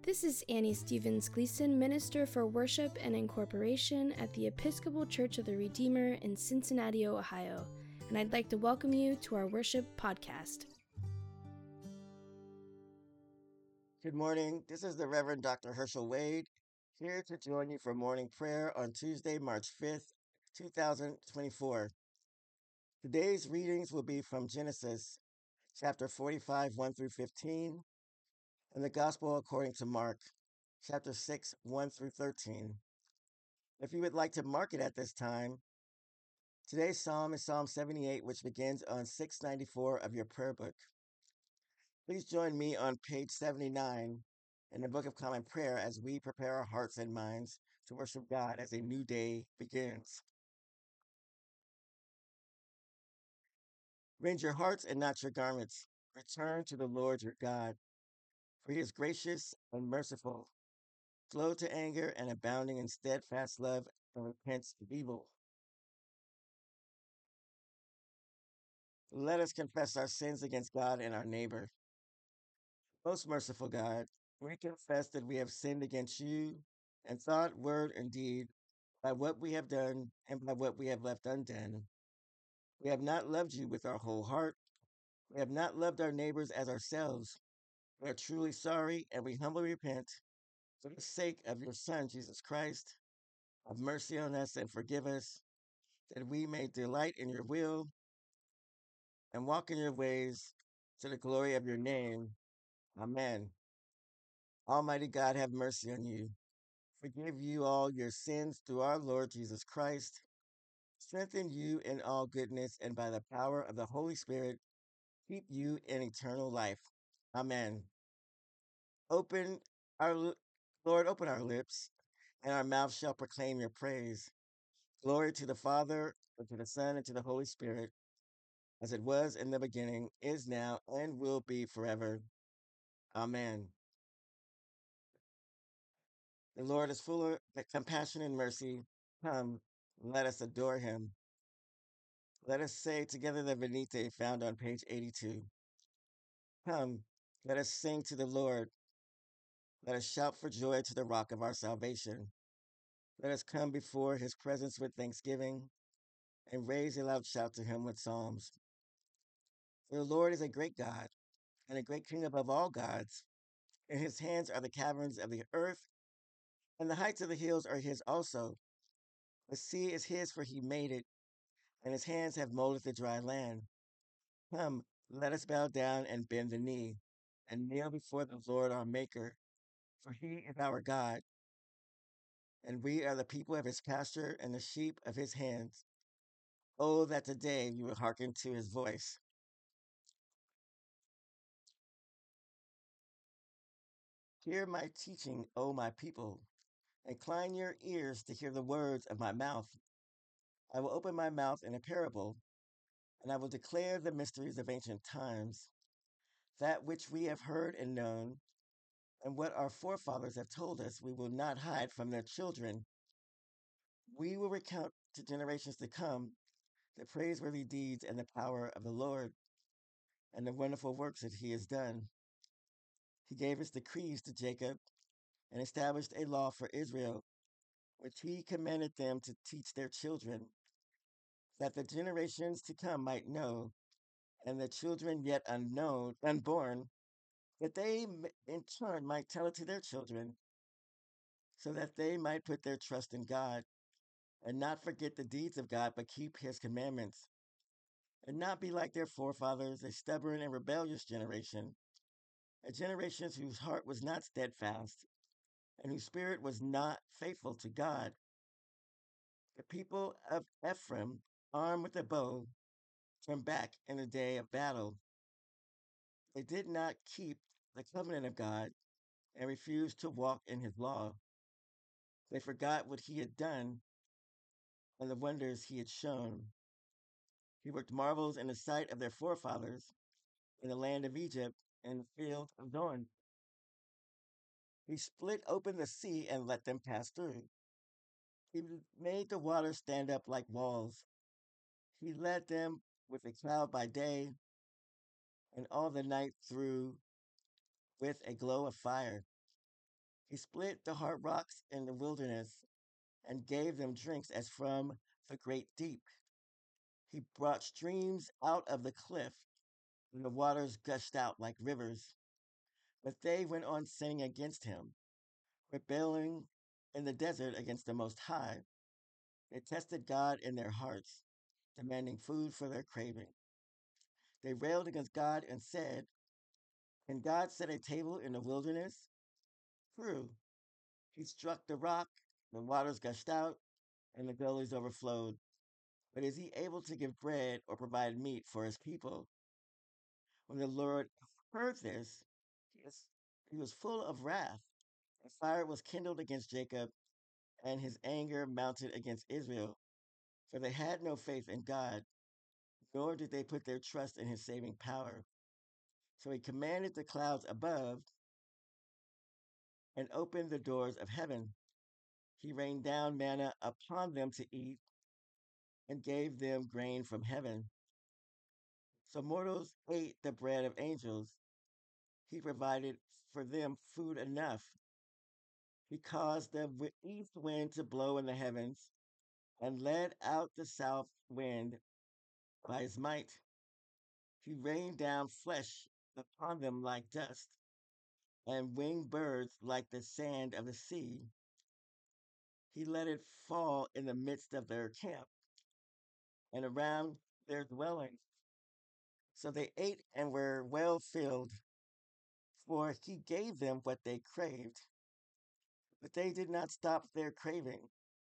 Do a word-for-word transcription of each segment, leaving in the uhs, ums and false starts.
This is Annie Stevens Gleason, Minister for Worship and Incorporation at the Episcopal Church of the Redeemer in Cincinnati, Ohio, and I'd like to welcome you to our worship podcast. Good morning. This is the Reverend Doctor Herschel Wade, here to join you for morning prayer on Tuesday, March fifth, two thousand twenty-four. Today's readings will be from Genesis chapter forty-five, one through fifteen, and the Gospel according to Mark chapter six, one through thirteen. If you would like to mark it at this time, today's psalm is Psalm seventy-eight, which begins on six ninety-four of your prayer book. Please join me on page seventy-nine in the Book of Common Prayer as we prepare our hearts and minds to worship God as a new day begins. Rend your hearts and not your garments. Return to the Lord your God, for he is gracious and merciful, slow to anger and abounding in steadfast love, and repents of evil. Let us confess our sins against God and our neighbor. Most merciful God, we confess that we have sinned against you in thought, word, and deed, by what we have done and by what we have left undone. We have not loved you with our whole heart. We have not loved our neighbors as ourselves. We are truly sorry, and we humbly repent for the sake of your Son, Jesus Christ. Have mercy on us and forgive us, that we may delight in your will and walk in your ways to the glory of your name. Amen. Almighty God, have mercy on you. Forgive you all your sins through our Lord Jesus Christ. Strengthen you in all goodness, and by the power of the Holy Spirit, keep you in eternal life. Amen. Open our Lord, open our lips, and our mouth shall proclaim your praise. Glory to the Father, and to the Son, and to the Holy Spirit, as it was in the beginning, is now, and will be forever. Amen. The Lord is full of compassion and mercy. Come, let us adore him. Let us say together the Venite found on page eighty-two. Come, let us sing to the Lord. Let us shout for joy to the rock of our salvation. Let us come before his presence with thanksgiving and raise a loud shout to him with psalms. For the Lord is a great God and a great King above all gods. In his hands are the caverns of the earth, and the heights of the hills are his also. The sea is his, for he made it, and his hands have molded the dry land. Come, let us bow down and bend the knee, and kneel before the Lord our Maker, for he is our God, and we are the people of his pasture and the sheep of his hands. Oh, that today you would hearken to his voice. Hear my teaching, O my people. Incline your ears to hear the words of my mouth. I will open my mouth in a parable, and I will declare the mysteries of ancient times, that which we have heard and known, and what our forefathers have told us, we will not hide from their children. We will recount to generations to come the praiseworthy deeds and the power of the Lord, and the wonderful works that he has done. He gave his decrees to Jacob and established a law for Israel, which he commanded them to teach their children, that the generations to come might know, and the children yet unknown, unborn, that they in turn might tell it to their children, so that they might put their trust in God, and not forget the deeds of God, but keep his commandments, and not be like their forefathers, a stubborn and rebellious generation, a generation whose heart was not steadfast, and whose spirit was not faithful to God. The people of Ephraim, armed with a bow, turned back in the day of battle. They did not keep the covenant of God and refused to walk in his law. They forgot what he had done and the wonders he had shown. He worked marvels in the sight of their forefathers in the land of Egypt and the field of Zorn. He split open the sea and let them pass through. He made the waters stand up like walls. He led them with a cloud by day and all the night through with a glow of fire. He split the hard rocks in the wilderness and gave them drinks as from the great deep. He brought streams out of the cliff, and the waters gushed out like rivers. But they went on sinning against him, rebelling in the desert against the Most High. They tested God in their hearts, demanding food for their craving. They railed against God and said, can God set a table in the wilderness? True. He struck the rock, the waters gushed out, and the gullies overflowed. But is he able to give bread or provide meat for his people? When the Lord heard this, he was, he was full of wrath. A fire was kindled against Jacob, and his anger mounted against Israel, for they had no faith in God, nor did they put their trust in his saving power. So he commanded the clouds above and opened the doors of heaven. He rained down manna upon them to eat and gave them grain from heaven. So mortals ate the bread of angels. He provided for them food enough. He caused the wi- east wind to blow in the heavens and led out the south wind by his might. He rained down flesh upon them like dust, and winged birds like the sand of the sea. He let it fall in the midst of their camp and around their dwelling. So they ate and were well filled, for he gave them what they craved. But they did not stop their craving,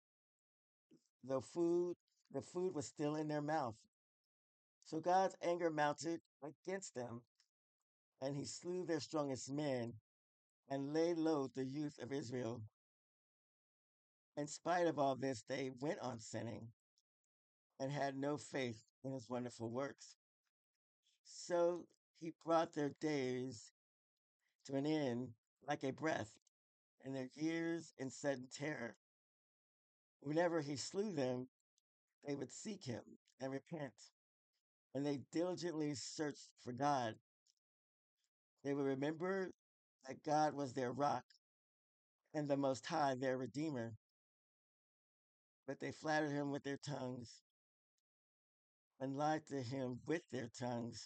though food the food was still in their mouth. So God's anger mounted against them, and he slew their strongest men and laid low the youth of Israel. In spite of all this, they went on sinning and had no faith in his wonderful works. So he brought their days to an end like a breath, and their years in sudden terror. Whenever he slew them, they would seek him and repent, and they diligently searched for God. They would remember that God was their rock and the Most High their Redeemer, but they flattered him with their tongues and lied to him with their tongues.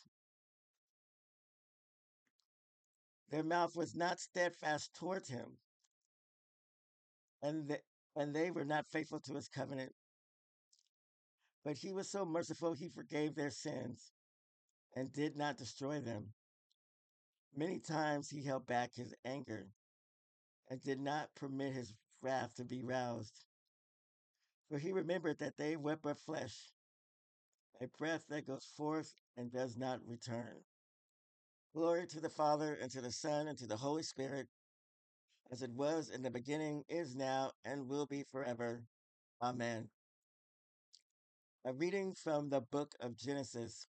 Their mouth was not steadfast towards him, and, th- and they were not faithful to his covenant. But he was so merciful, he forgave their sins and did not destroy them. Many times he held back his anger and did not permit his wrath to be roused. For he remembered that they were but flesh, a breath that goes forth and does not return. Glory to the Father, and to the Son, and to the Holy Spirit, as it was in the beginning, is now, and will be forever. Amen. A reading from the book of Genesis.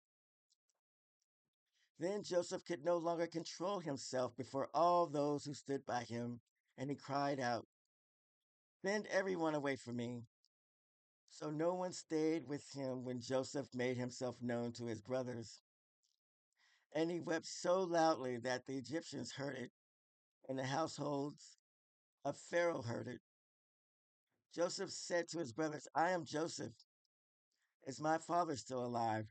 Then Joseph could no longer control himself before all those who stood by him, and he cried out, send everyone away from me. So no one stayed with him when Joseph made himself known to his brothers. And he wept so loudly that the Egyptians heard it, and the households of Pharaoh heard it. Joseph said to his brothers, I am Joseph. Is my father still alive?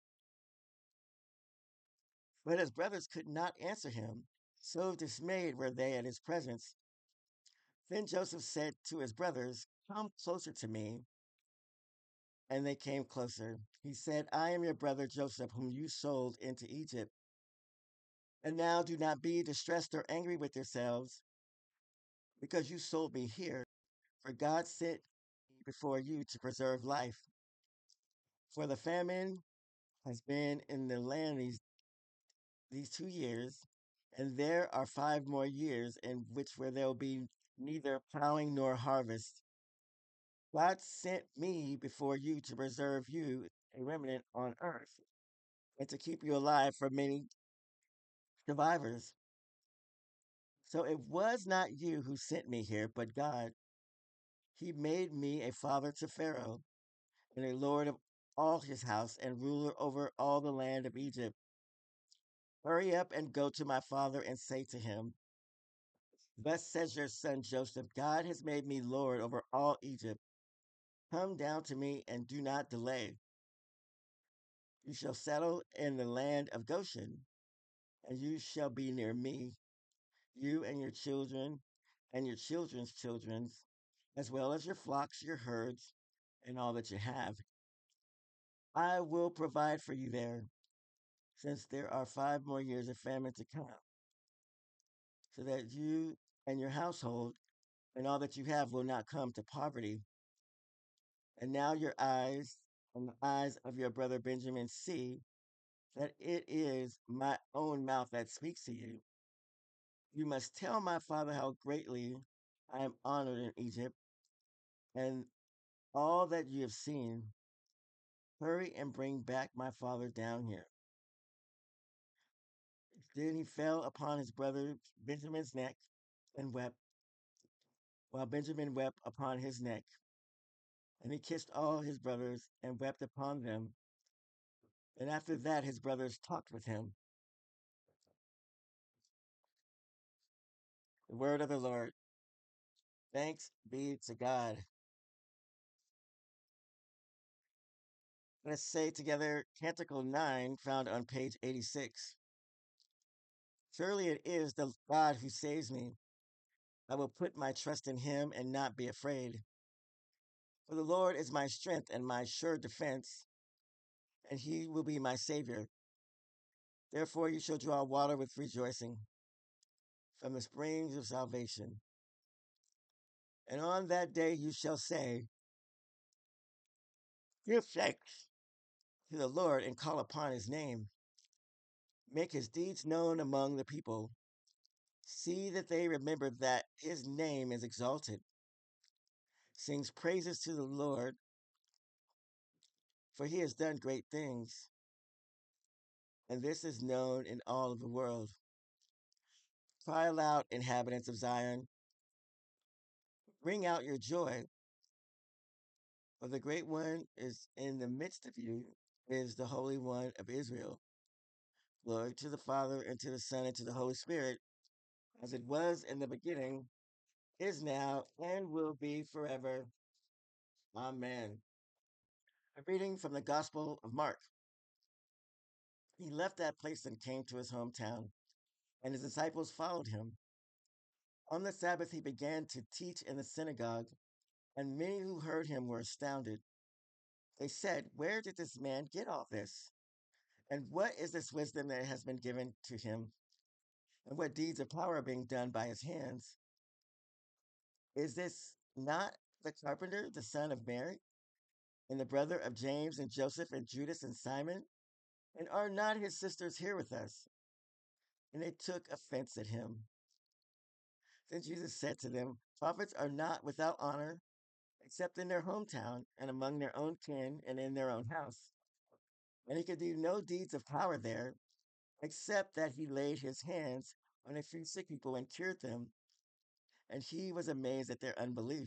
But his brothers could not answer him, so dismayed were they at his presence. Then Joseph said to his brothers, come closer to me. And they came closer. He said, I am your brother Joseph, whom you sold into Egypt. And now do not be distressed or angry with yourselves, because you sold me here, for God sent me before you to preserve life. For the famine has been in the land these, these two years, and there are five more years in which where there will be neither plowing nor harvest. God sent me before you to preserve you a remnant on earth, and to keep you alive for many survivors. So it was not you who sent me here, but God. He made me a father to Pharaoh, and a lord of all his house, and ruler over all the land of Egypt. Hurry up and go to my father and say to him, Thus says your son Joseph, God has made me Lord over all Egypt. Come down to me and do not delay. You shall settle in the land of Goshen, and you shall be near me, you and your children and your children's children, as well as your flocks, your herds, and all that you have. I will provide for you there, since there are five more years of famine to come, so that you and your household and all that you have will not come to poverty. And now your eyes and the eyes of your brother Benjamin see that it is my own mouth that speaks to you. You must tell my father how greatly I am honored in Egypt, and all that you have seen. Hurry and bring back my father down here. Then he fell upon his brother Benjamin's neck and wept, while Benjamin wept upon his neck. And he kissed all his brothers and wept upon them. And after that, his brothers talked with him. The word of the Lord. Thanks be to God. Let's say together Canticle nine, found on page eighty-six. Surely it is the God who saves me. I will put my trust in him and not be afraid. For the Lord is my strength and my sure defense, and he will be my Savior. Therefore you shall draw water with rejoicing from the springs of salvation. And on that day you shall say, give thanks to the Lord and call upon his name. Make his deeds known among the people. See that they remember that his name is exalted. Sings praises to the Lord, for he has done great things, and this is known in all of the world. Cry aloud, inhabitants of Zion. Ring out your joy, for the great one is in the midst of you, is the Holy One of Israel. Glory to the Father, and to the Son, and to the Holy Spirit, as it was in the beginning, is now, and will be forever. Amen. A reading from the Gospel of Mark. He left that place and came to his hometown, and his disciples followed him. On the Sabbath, he began to teach in the synagogue, and many who heard him were astounded. They said, where did this man get all this? And what is this wisdom that has been given to him? And what deeds of power are being done by his hands? Is this not the carpenter, the son of Mary, and the brother of James and Joseph and Judas and Simon? And are not his sisters here with us? And they took offense at him. Then Jesus said to them, prophets are not without honor, except in their hometown and among their own kin and in their own house. And he could do no deeds of power there, except that he laid his hands on a few sick people and cured them. And he was amazed at their unbelief.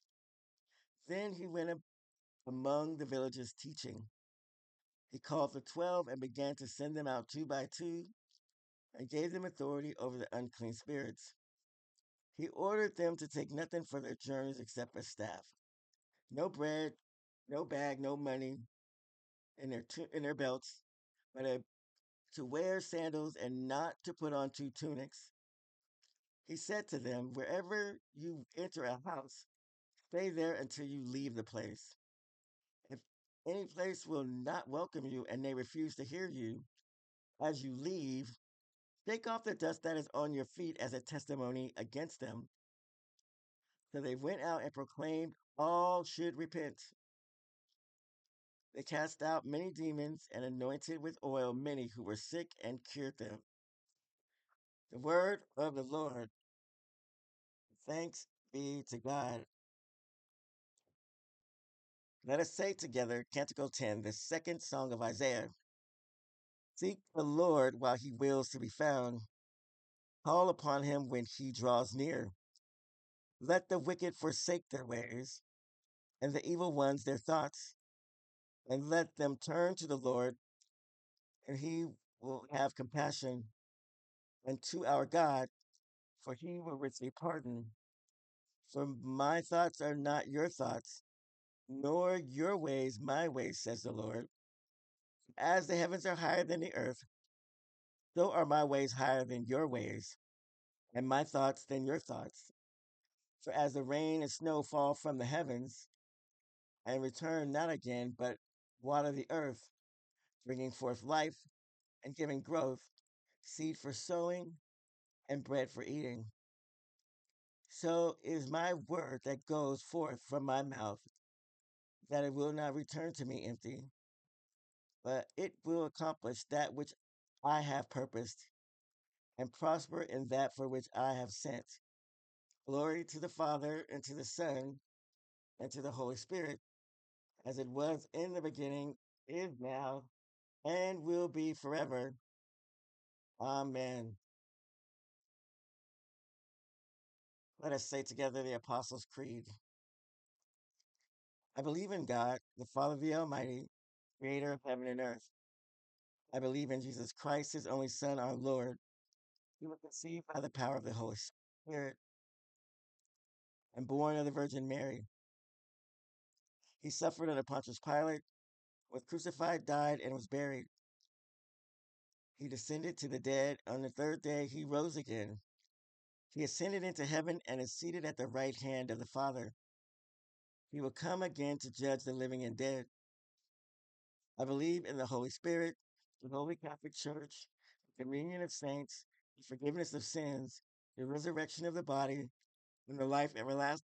Then he went among the villages teaching. He called the twelve and began to send them out two by two and gave them authority over the unclean spirits. He ordered them to take nothing for their journeys except a staff, no bread, no bag, no money in their tu- in their belts, but a, to wear sandals and not to put on two tunics. He said to them, wherever you enter a house, stay there until you leave the place. If any place will not welcome you and they refuse to hear you, as you leave, shake off the dust that is on your feet as a testimony against them. So they went out and proclaimed all should repent. They cast out many demons and anointed with oil many who were sick and cured them. The word of the Lord. Thanks be to God. Let us say together Canticle ten, the second song of Isaiah. Seek the Lord while he wills to be found. Call upon him when he draws near. Let the wicked forsake their ways, and the evil ones their thoughts, and let them turn to the Lord, and he will have compassion, and to our God, for he will richly pardon. For my thoughts are not your thoughts, nor your ways my ways, says the Lord. As the heavens are higher than the earth, so are my ways higher than your ways, and my thoughts than your thoughts. For as the rain and snow fall from the heavens, and return not again, but water the earth, bringing forth life and giving growth, seed for sowing and bread for eating, so is my word that goes forth from my mouth, that it will not return to me empty, but it will accomplish that which I have purposed, and prosper in that for which I have sent. Glory to the Father, and to the Son, and to the Holy Spirit, as it was in the beginning, is now, and will be forever. Amen. Let us say together the Apostles' Creed. I believe in God, the Father, the Almighty, creator of heaven and earth. I believe in Jesus Christ, his only Son, our Lord. He was conceived by the power of the Holy Spirit and born of the Virgin Mary. He suffered under Pontius Pilate, was crucified, died, and was buried. He descended to the dead. On the third day, he rose again. He ascended into heaven and is seated at the right hand of the Father. He will come again to judge the living and dead. I believe in the Holy Spirit, the Holy Catholic Church, the communion of saints, the forgiveness of sins, the resurrection of the body, and the life everlasting.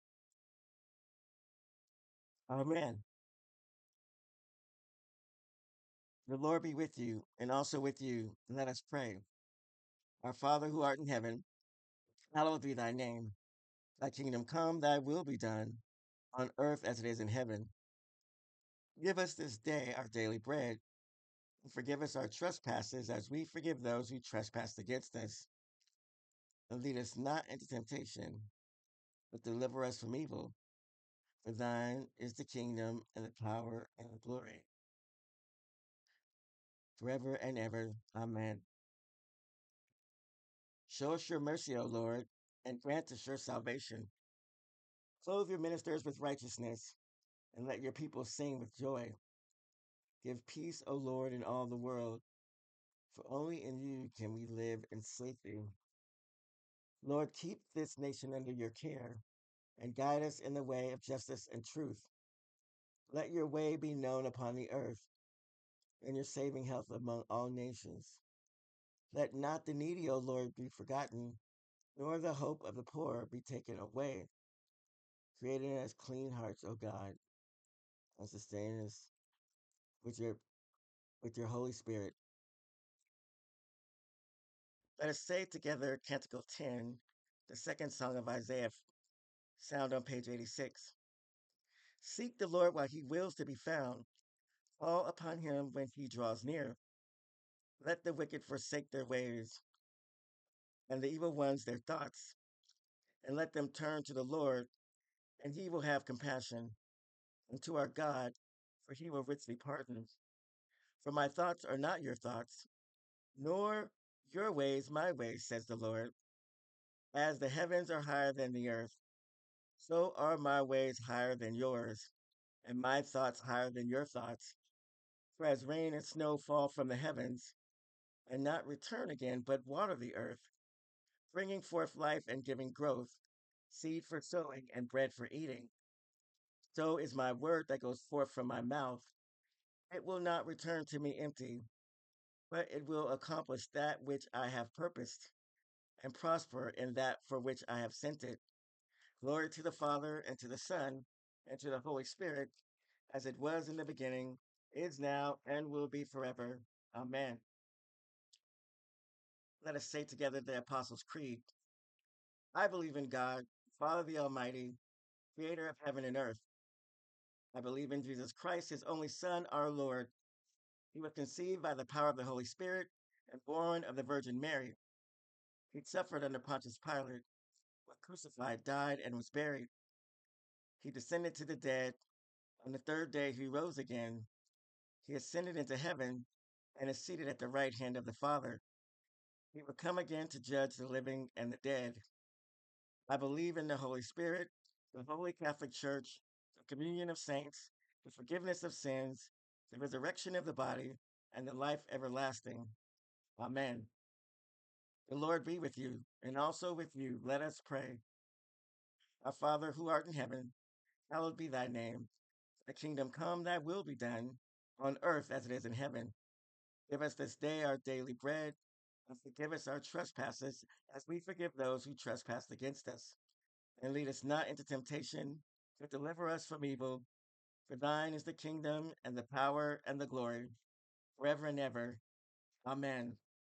Amen. The Lord be with you, and also with you. And let us pray. Our Father who art in heaven, hallowed be thy name. Thy kingdom come, thy will be done, on earth as it is in heaven. Give us this day our daily bread, and forgive us our trespasses as we forgive those who trespass against us. And lead us not into temptation, but deliver us from evil. For thine is the kingdom, and the power, and the glory, forever and ever. Amen. Show us your mercy, O Lord, and grant us your salvation. Clothe your ministers with righteousness, and let your people sing with joy. Give peace, O Lord, in all the world, for only in you can we live in safety. Lord, keep this nation under your care, and guide us in the way of justice and truth. Let your way be known upon the earth, and your saving health among all nations. Let not the needy, O Lord, be forgotten, nor the hope of the poor be taken away. Create in us clean hearts, O God, and sustain us with your with your Holy Spirit. Let us say together Canticle ten, the second song of Isaiah, found on page eighty-six. Seek the Lord while he wills to be found. Call upon him when he draws near. Let the wicked forsake their ways, and the evil ones their thoughts, and let them turn to the Lord, and he will have compassion, and to our God, for he will richly pardon. For my thoughts are not your thoughts, nor your ways my ways, says the Lord. As the heavens are higher than the earth, so are my ways higher than yours, and my thoughts higher than your thoughts. For as rain and snow fall from the heavens, and not return again, but water the earth, bringing forth life and giving growth, seed for sowing and bread for eating, so is my word that goes forth from my mouth. It will not return to me empty, but it will accomplish that which I have purposed, and prosper in that for which I have sent it. Glory to the Father, and to the Son, and to the Holy Spirit, as it was in the beginning, is now, and will be forever. Amen. Let us say together the Apostles' Creed. I believe in God, Father the Almighty, creator of heaven and earth. I believe in Jesus Christ, his only Son, our Lord. He was conceived by the power of the Holy Spirit and born of the Virgin Mary. He suffered under Pontius Pilate, was crucified, died, and was buried. He descended to the dead. On the third day, he rose again. He ascended into heaven and is seated at the right hand of the Father. He will come again to judge the living and the dead. I believe in the Holy Spirit, the Holy Catholic Church, the communion of saints, the forgiveness of sins, the resurrection of the body, and the life everlasting. Amen. The Lord be with you, and also with you. Let us pray. Our Father, who art in heaven, hallowed be thy name. Thy kingdom come, thy will be done, on earth as it is in heaven. Give us this day our daily bread, and forgive us our trespasses, as we forgive those who trespass against us. And lead us not into temptation, but deliver us from evil. For thine is the kingdom, and the power, and the glory, forever and ever. Amen.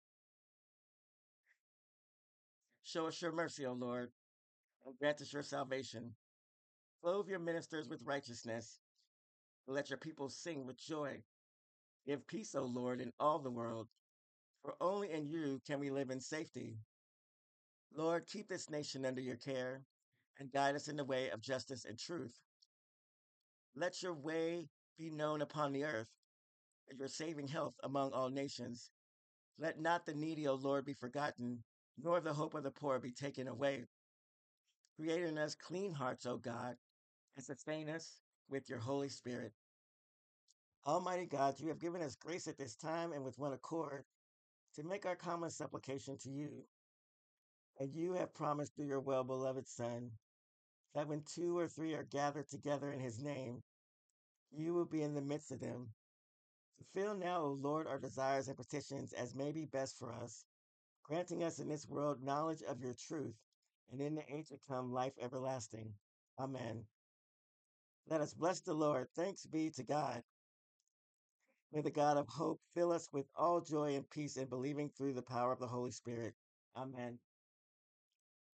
Show us your mercy, O Lord, and grant us your salvation. Clothe your ministers with righteousness, and let your people sing with joy. Give peace, O Lord, in all the world, for only in you can we live in safety. Lord, keep this nation under your care, and guide us in the way of justice and truth. Let your way be known upon the earth, and your saving health among all nations. Let not the needy, O Lord, be forgotten, nor the hope of the poor be taken away. Create in us clean hearts, O God, and sustain us with your Holy Spirit. Almighty God, you have given us grace at this time and with one accord to make our common supplication to you. And you have promised through your well beloved Son that when two or three are gathered together in his name, you will be in the midst of them. Fulfill now, O Lord, our desires and petitions as may be best for us, granting us in this world knowledge of your truth, and in the age to come life everlasting. Amen. Let us bless the Lord. Thanks be to God. May the God of hope fill us with all joy and peace in believing through the power of the Holy Spirit. Amen.